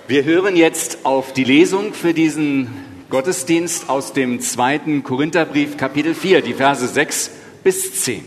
Wir hören jetzt auf die Lesung für diesen Gottesdienst aus dem 2. Korintherbrief, Kapitel 4, die Verse 6 bis 10.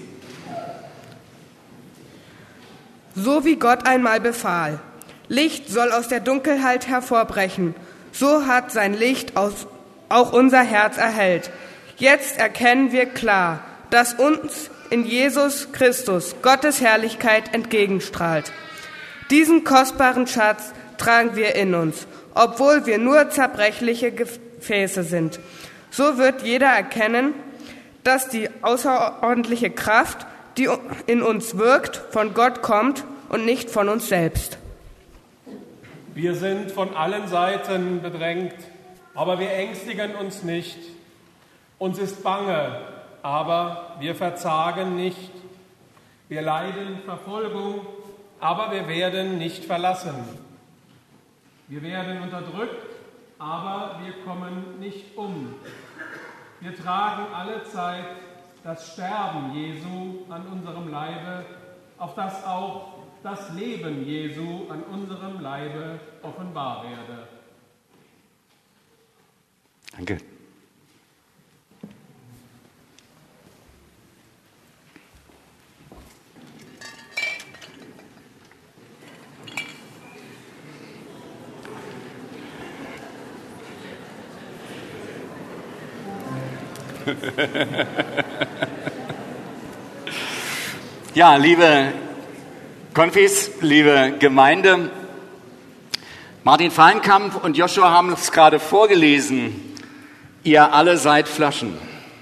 So wie Gott einmal befahl, Licht soll aus der Dunkelheit hervorbrechen, so hat sein Licht auch unser Herz erhellt. Jetzt erkennen wir klar, dass uns in Jesus Christus Gottes Herrlichkeit entgegenstrahlt. Diesen kostbaren Schatz tragen wir in uns, obwohl wir nur zerbrechliche Gefäße sind. So wird jeder erkennen, dass die außerordentliche Kraft, die in uns wirkt, von Gott kommt und nicht von uns selbst. Wir sind von allen Seiten bedrängt, aber wir ängstigen uns nicht. Uns ist bange, aber wir verzagen nicht. Wir leiden Verfolgung, aber wir werden nicht verlassen. Wir werden unterdrückt, aber wir kommen nicht um. Wir tragen alle Zeit das Sterben Jesu an unserem Leibe, auf das auch das Leben Jesu an unserem Leibe offenbar werde. Danke. Ja, liebe Konfis, liebe Gemeinde, Martin Fahlenkamp und Joshua haben es gerade vorgelesen, ihr alle seid Flaschen.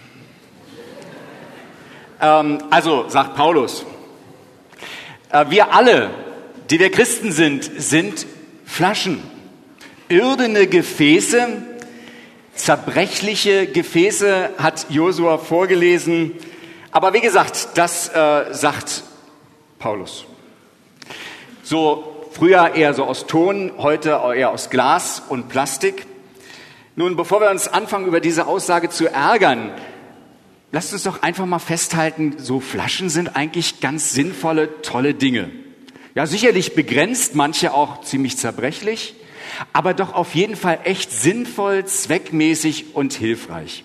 Also, sagt Paulus, wir alle, die wir Christen sind, sind Flaschen, irdene Gefäße, zerbrechliche Gefäße, hat Josua vorgelesen. Aber wie gesagt, das sagt Paulus. So früher eher so aus Ton, heute eher aus Glas und Plastik. Nun, bevor wir uns anfangen, über diese Aussage zu ärgern, lasst uns doch einfach mal festhalten, so Flaschen sind eigentlich ganz sinnvolle, tolle Dinge. Ja, sicherlich begrenzt, manche auch ziemlich zerbrechlich, aber doch auf jeden Fall echt sinnvoll, zweckmäßig und hilfreich.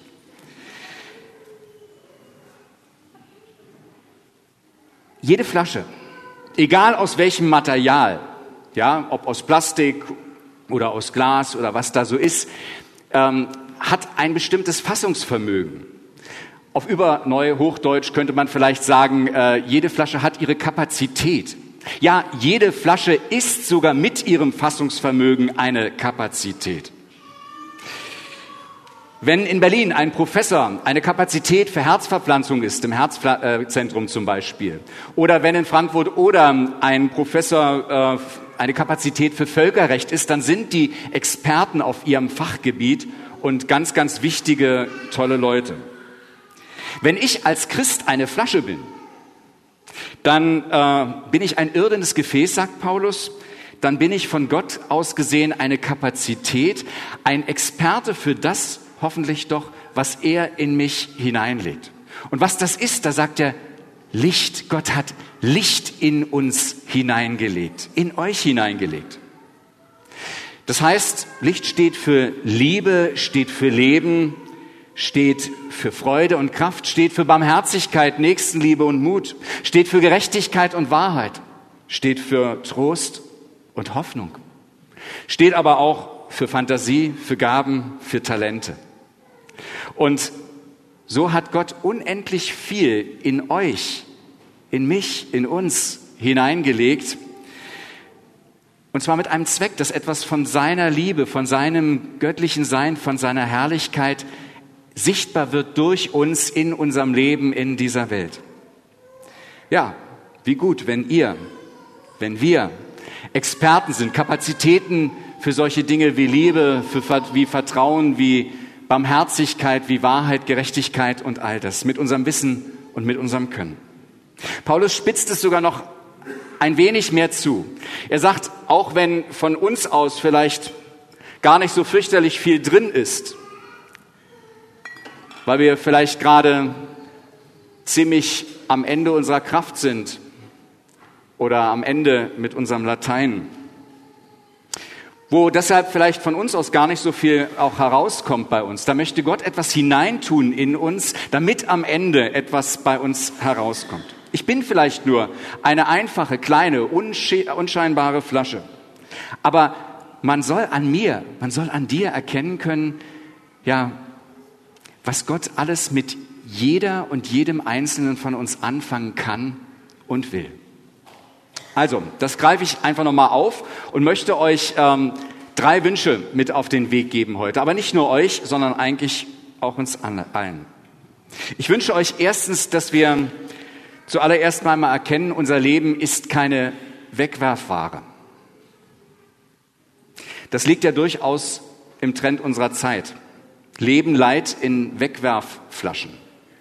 Jede Flasche, egal aus welchem Material, ja, ob aus Plastik oder aus Glas oder was da so ist, hat ein bestimmtes Fassungsvermögen. Auf Neu-Hochdeutsch könnte man vielleicht sagen, jede Flasche hat ihre Kapazität. Ja, jede Flasche ist sogar mit ihrem Fassungsvermögen eine Kapazität. Wenn in Berlin ein Professor eine Kapazität für Herzverpflanzung ist, im Herzzentrum zum Beispiel, oder wenn in Frankfurt oder ein Professor eine Kapazität für Völkerrecht ist, dann sind die Experten auf ihrem Fachgebiet und ganz, ganz wichtige, tolle Leute. Wenn ich als Christ eine Flasche bin, dann bin ich ein irdenes Gefäß, sagt Paulus. Dann bin ich von Gott aus gesehen eine Kapazität, ein Experte für das, hoffentlich doch, was er in mich hineinlegt. Und was das ist, da sagt er Licht. Gott hat Licht in uns hineingelegt, in euch hineingelegt. Das heißt, Licht steht für Liebe, steht für Leben, steht für Freude und Kraft, steht für Barmherzigkeit, Nächstenliebe und Mut, steht für Gerechtigkeit und Wahrheit, steht für Trost und Hoffnung, steht aber auch für Fantasie, für Gaben, für Talente. Und so hat Gott unendlich viel in euch, in mich, in uns hineingelegt. Und zwar mit einem Zweck, dass etwas von seiner Liebe, von seinem göttlichen Sein, von seiner Herrlichkeit sichtbar wird durch uns in unserem Leben in dieser Welt. Ja, wie gut, wenn wir Experten sind, Kapazitäten für solche Dinge wie Liebe, wie Vertrauen, wie Barmherzigkeit, wie Wahrheit, Gerechtigkeit und all das, mit unserem Wissen und mit unserem Können. Paulus spitzt es sogar noch ein wenig mehr zu. Er sagt, auch wenn von uns aus vielleicht gar nicht so fürchterlich viel drin ist, weil wir vielleicht gerade ziemlich am Ende unserer Kraft sind oder am Ende mit unserem Latein. wo deshalb vielleicht von uns aus gar nicht so viel auch herauskommt bei uns. Da möchte Gott etwas hineintun in uns, damit am Ende etwas bei uns herauskommt. Ich bin vielleicht nur eine einfache, kleine, unscheinbare Flasche. Aber man soll an dir erkennen können, ja, was Gott alles mit jeder und jedem Einzelnen von uns anfangen kann und will. Also, das greife ich einfach nochmal auf und möchte euch 3 Wünsche mit auf den Weg geben heute. Aber nicht nur euch, sondern eigentlich auch uns allen. Ich wünsche euch erstens, dass wir zuallererst mal erkennen, unser Leben ist keine Wegwerfware. Das liegt ja durchaus im Trend unserer Zeit. Leben Leid in Wegwerfflaschen.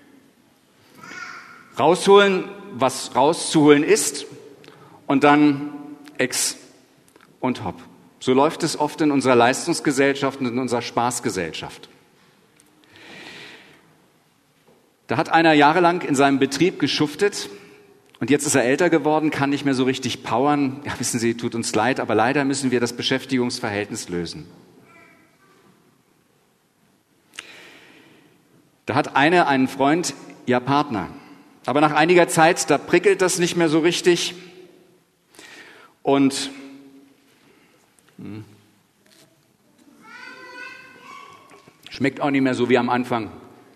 Rausholen, was rauszuholen ist, und dann ex und hopp. So läuft es oft in unserer Leistungsgesellschaft und in unserer Spaßgesellschaft. Da hat einer jahrelang in seinem Betrieb geschuftet und jetzt ist er älter geworden, kann nicht mehr so richtig powern. Ja, wissen Sie, tut uns leid, aber leider müssen wir das Beschäftigungsverhältnis lösen. Da hat einen Freund, ja Partner. Aber nach einiger Zeit, da prickelt das nicht mehr so richtig und schmeckt auch nicht mehr so wie am Anfang.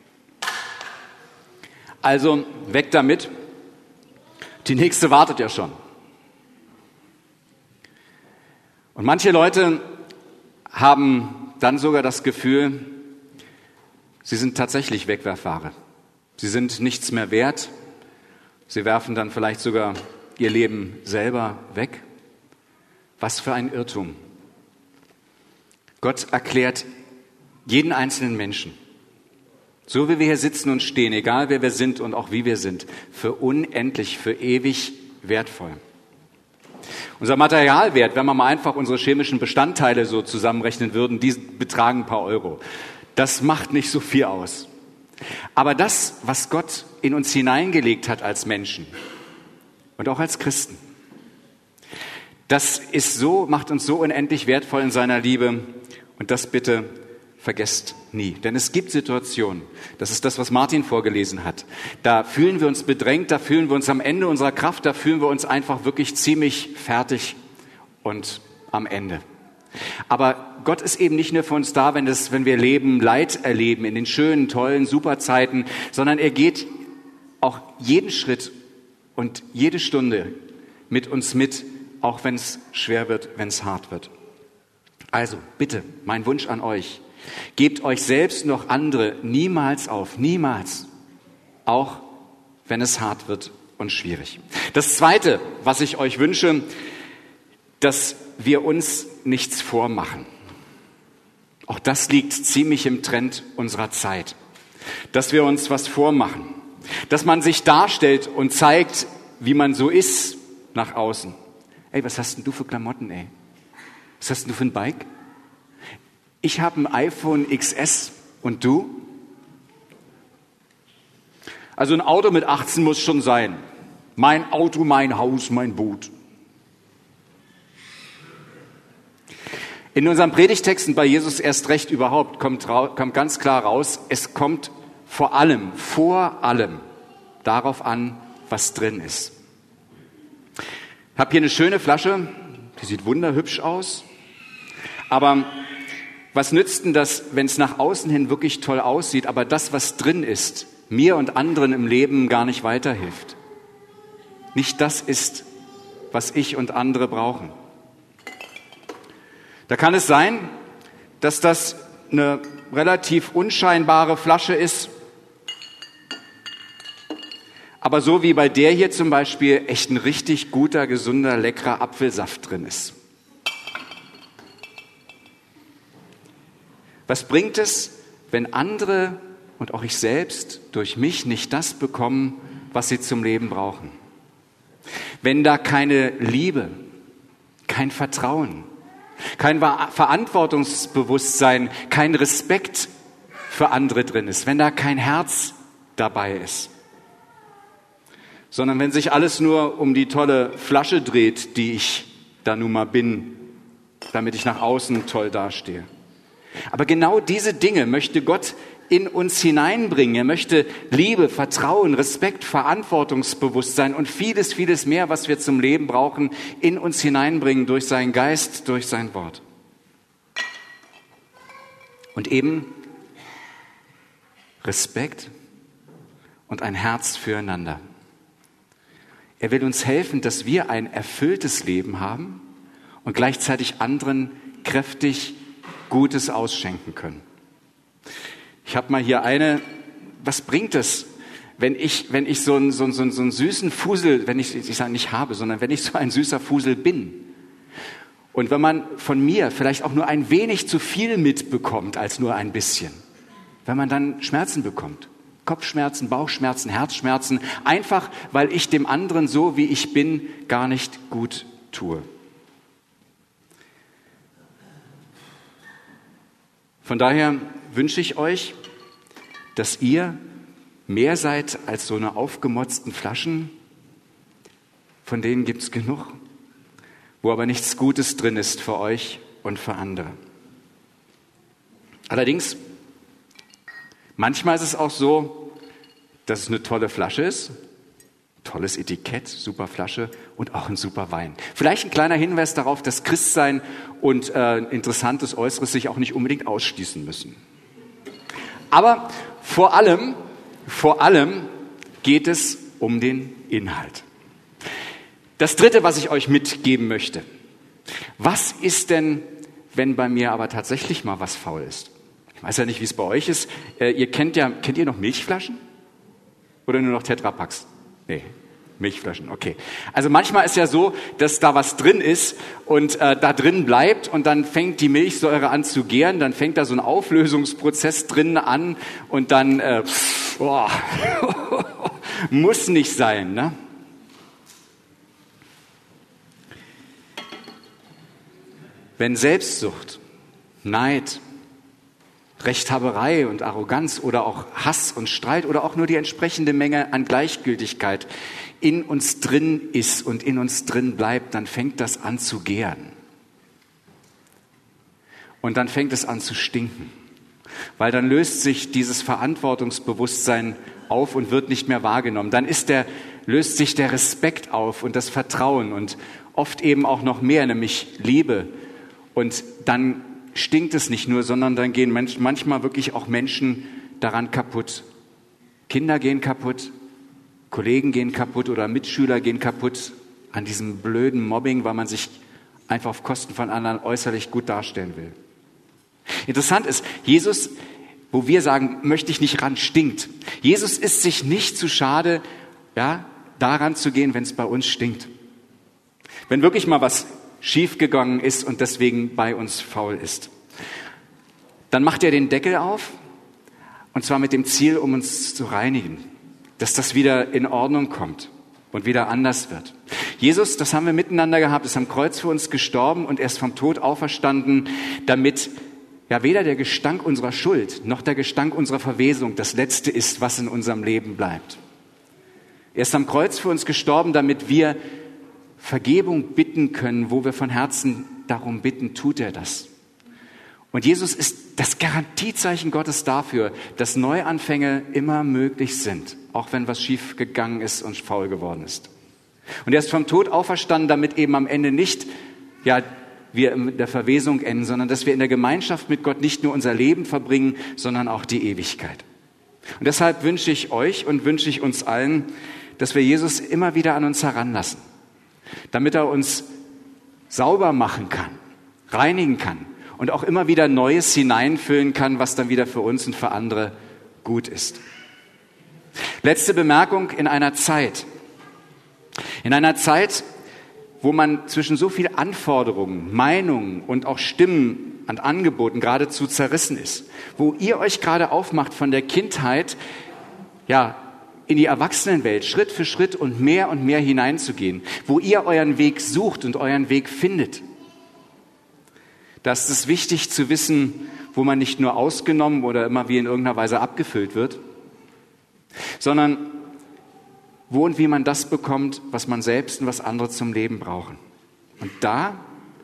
Also weg damit. Die nächste wartet ja schon. Und manche Leute haben dann sogar das Gefühl, sie sind tatsächlich Wegwerfware. Sie sind nichts mehr wert. Sie werfen dann vielleicht sogar ihr Leben selber weg. Was für ein Irrtum. Gott erklärt jeden einzelnen Menschen, so wie wir hier sitzen und stehen, egal wer wir sind und auch wie wir sind, für unendlich, für ewig wertvoll. Unser Materialwert, wenn wir mal einfach unsere chemischen Bestandteile so zusammenrechnen würden, die betragen ein paar Euro. Das macht nicht so viel aus. Aber das, was Gott in uns hineingelegt hat als Menschen und auch als Christen, das macht uns so unendlich wertvoll in seiner Liebe. Und das bitte vergesst nie. Denn es gibt Situationen, das ist das, was Martin vorgelesen hat, da fühlen wir uns bedrängt, da fühlen wir uns am Ende unserer Kraft, da fühlen wir uns einfach wirklich ziemlich fertig und am Ende. Aber Gott ist eben nicht nur für uns da, wenn wir Leben, Leid erleben, in den schönen, tollen, super Zeiten, sondern er geht auch jeden Schritt und jede Stunde mit uns mit, auch wenn es schwer wird, wenn es hart wird. Also bitte, mein Wunsch an euch, gebt euch selbst noch andere niemals auf, niemals, auch wenn es hart wird und schwierig. Das Zweite, was ich euch wünsche, dass wir uns nichts vormachen. Auch das liegt ziemlich im Trend unserer Zeit, dass wir uns was vormachen, dass man sich darstellt und zeigt, wie man so ist nach außen. Ey, was hast denn du für Klamotten, ey? Was hast denn du für ein Bike? Ich habe ein iPhone XS und du? Also ein Auto mit 18 muss schon sein. Mein Auto, mein Haus, mein Boot. In unseren Predigtexten bei Jesus erst recht überhaupt kommt ganz klar raus, es kommt vor allem darauf an, was drin ist. Ich habe hier eine schöne Flasche, die sieht wunderhübsch aus, aber was nützt denn das, wenn es nach außen hin wirklich toll aussieht, aber das, was drin ist, mir und anderen im Leben gar nicht weiterhilft? Nicht das ist, was ich und andere brauchen. Da kann es sein, dass das eine relativ unscheinbare Flasche ist, aber so wie bei der hier zum Beispiel echt ein richtig guter, gesunder, leckerer Apfelsaft drin ist. Was bringt es, wenn andere und auch ich selbst durch mich nicht das bekommen, was sie zum Leben brauchen? Wenn da keine Liebe, kein Vertrauen, kein Verantwortungsbewusstsein, kein Respekt für andere drin ist, wenn da kein Herz dabei ist, sondern wenn sich alles nur um die tolle Flasche dreht, die ich da nun mal bin, damit ich nach außen toll dastehe. Aber genau diese Dinge möchte Gott in uns hineinbringen. Er möchte Liebe, Vertrauen, Respekt, Verantwortungsbewusstsein und vieles, vieles mehr, was wir zum Leben brauchen, in uns hineinbringen durch seinen Geist, durch sein Wort. Und eben Respekt und ein Herz füreinander. Er will uns helfen, dass wir ein erfülltes Leben haben und gleichzeitig anderen kräftig Gutes ausschenken können. Ich habe mal hier was bringt es, wenn ich so einen süßen Fusel, ich sage nicht habe, sondern wenn ich so ein süßer Fusel bin. Und wenn man von mir vielleicht auch nur ein wenig zu viel mitbekommt als nur ein bisschen, wenn man dann Schmerzen bekommt, Kopfschmerzen, Bauchschmerzen, Herzschmerzen, einfach weil ich dem anderen so, wie ich bin, gar nicht gut tue. Von daher wünsche ich euch, dass ihr mehr seid als so eine aufgemotzten Flaschen, von denen gibt es genug, wo aber nichts Gutes drin ist für euch und für andere. Allerdings, manchmal ist es auch so, dass es eine tolle Flasche ist, tolles Etikett, super Flasche und auch ein super Wein. Vielleicht ein kleiner Hinweis darauf, dass Christsein und interessantes Äußeres sich auch nicht unbedingt ausschließen müssen. Aber vor allem geht es um den Inhalt. Das Dritte, was ich euch mitgeben möchte. Was ist denn, wenn bei mir aber tatsächlich mal was faul ist? Ich weiß ja nicht, wie es bei euch ist. Kennt ihr noch Milchflaschen? Oder nur noch Tetrapacks? Nee, Milchflaschen, okay. Also manchmal ist ja so, dass da was drin ist und da drin bleibt und dann fängt die Milchsäure an zu gären, dann fängt da so ein Auflösungsprozess drin an und dann, muss nicht sein, ne? Wenn Selbstsucht, Neid, Rechthaberei und Arroganz oder auch Hass und Streit oder auch nur die entsprechende Menge an Gleichgültigkeit in uns drin ist und in uns drin bleibt, dann fängt das an zu gären. Und dann fängt es an zu stinken. Weil dann löst sich dieses Verantwortungsbewusstsein auf und wird nicht mehr wahrgenommen. Dann löst sich der Respekt auf und das Vertrauen und oft eben auch noch mehr, nämlich Liebe. Und dann stinkt es nicht nur, sondern dann gehen manchmal wirklich auch Menschen daran kaputt. Kinder gehen kaputt, Kollegen gehen kaputt oder Mitschüler gehen kaputt an diesem blöden Mobbing, weil man sich einfach auf Kosten von anderen äußerlich gut darstellen will. Interessant ist, Jesus, wo wir sagen, möchte ich nicht ran, stinkt. Jesus ist sich nicht zu schade, daran zu gehen, wenn es bei uns stinkt. Wenn wirklich mal was schiefgegangen ist und deswegen bei uns faul ist. Dann macht er den Deckel auf und zwar mit dem Ziel, um uns zu reinigen, dass das wieder in Ordnung kommt und wieder anders wird. Jesus, das haben wir miteinander gehabt, ist am Kreuz für uns gestorben und er ist vom Tod auferstanden, damit weder der Gestank unserer Schuld noch der Gestank unserer Verwesung das Letzte ist, was in unserem Leben bleibt. Er ist am Kreuz für uns gestorben, damit wir Vergebung bitten können, wo wir von Herzen darum bitten, tut er das. Und Jesus ist das Garantiezeichen Gottes dafür, dass Neuanfänge immer möglich sind, auch wenn was schief gegangen ist und faul geworden ist. Und er ist vom Tod auferstanden, damit eben am Ende nicht wir in der Verwesung enden, sondern dass wir in der Gemeinschaft mit Gott nicht nur unser Leben verbringen, sondern auch die Ewigkeit. Und deshalb wünsche ich euch und wünsche ich uns allen, dass wir Jesus immer wieder an uns heranlassen, damit er uns sauber machen kann, reinigen kann und auch immer wieder Neues hineinfüllen kann, was dann wieder für uns und für andere gut ist. Letzte Bemerkung: in einer Zeit, wo man zwischen so viel Anforderungen, Meinungen und auch Stimmen und Angeboten geradezu zerrissen ist, wo ihr euch gerade aufmacht, von der Kindheit in die Erwachsenenwelt Schritt für Schritt und mehr hineinzugehen, wo ihr euren Weg sucht und euren Weg findet. Da ist es wichtig zu wissen, wo man nicht nur ausgenommen oder immer wie in irgendeiner Weise abgefüllt wird, sondern wo und wie man das bekommt, was man selbst und was andere zum Leben brauchen. Und da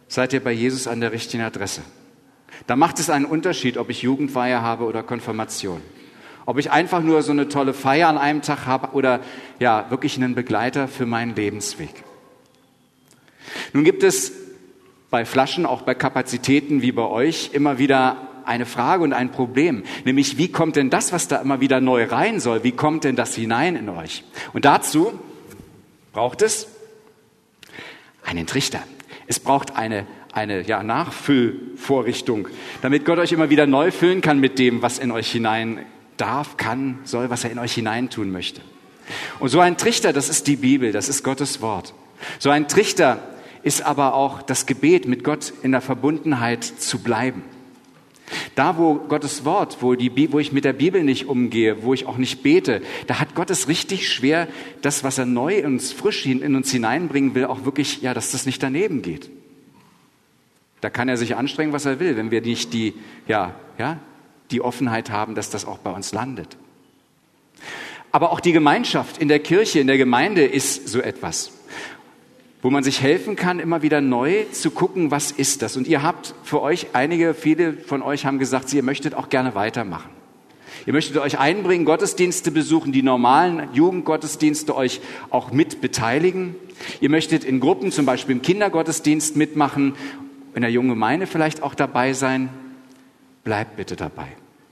seid ihr bei Jesus an der richtigen Adresse. Da macht es einen Unterschied, ob ich Jugendweihe habe oder Konfirmation. Ob ich einfach nur so eine tolle Feier an einem Tag habe oder ja, wirklich einen Begleiter für meinen Lebensweg. Nun gibt es bei Flaschen, auch bei Kapazitäten wie bei euch, immer wieder eine Frage und ein Problem. Nämlich, wie kommt denn das, was da immer wieder neu rein soll, wie kommt denn das hinein in euch? Und dazu braucht es einen Trichter. Es braucht eine Nachfüllvorrichtung, damit Gott euch immer wieder neu füllen kann mit dem, was in euch hinein darf, kann, soll, was er in euch hineintun möchte. Und so ein Trichter, das ist die Bibel, das ist Gottes Wort. So ein Trichter ist aber auch das Gebet, mit Gott in der Verbundenheit zu bleiben. Da, wo Gottes Wort, wo ich mit der Bibel nicht umgehe, wo ich auch nicht bete, da hat Gott es richtig schwer, das, was er neu und frisch in uns hineinbringen will, auch wirklich, ja, dass das nicht daneben geht. Da kann er sich anstrengen, was er will, wenn wir nicht die Offenheit haben, dass das auch bei uns landet. Aber auch die Gemeinschaft in der Kirche, in der Gemeinde ist so etwas, wo man sich helfen kann, immer wieder neu zu gucken, was ist das? Und ihr habt für euch, viele von euch haben gesagt, ihr möchtet auch gerne weitermachen. Ihr möchtet euch einbringen, Gottesdienste besuchen, die normalen Jugendgottesdienste euch auch mit beteiligen. Ihr möchtet in Gruppen, zum Beispiel im Kindergottesdienst mitmachen, in der jungen Gemeinde vielleicht auch dabei sein. Bleibt bitte dabei.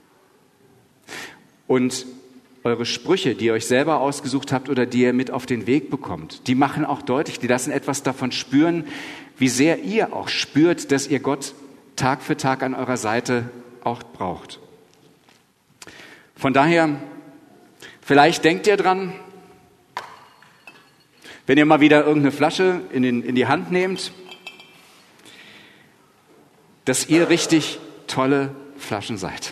Und eure Sprüche, die ihr euch selber ausgesucht habt oder die ihr mit auf den Weg bekommt, die machen auch deutlich, die lassen etwas davon spüren, wie sehr ihr auch spürt, dass ihr Gott Tag für Tag an eurer Seite auch braucht. Von daher, vielleicht denkt ihr dran, wenn ihr mal wieder irgendeine Flasche in die Hand nehmt, dass ihr richtig tolle Flaschen seid.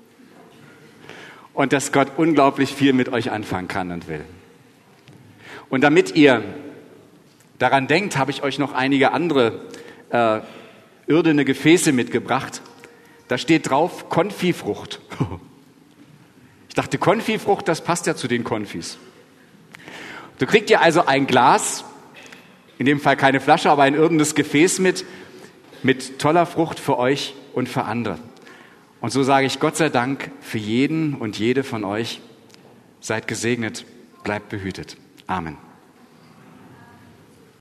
Und dass Gott unglaublich viel mit euch anfangen kann und will. Und damit ihr daran denkt, habe ich euch noch einige andere irdene Gefäße mitgebracht. Da steht drauf Konfifrucht. Ich dachte, Konfifrucht, das passt ja zu den Konfis. Du kriegt ihr also ein Glas, in dem Fall keine Flasche, aber ein irdenes Gefäß mit toller Frucht für euch und für andere. Und so sage ich Gott sei Dank für jeden und jede von euch, seid gesegnet, bleibt behütet. Amen.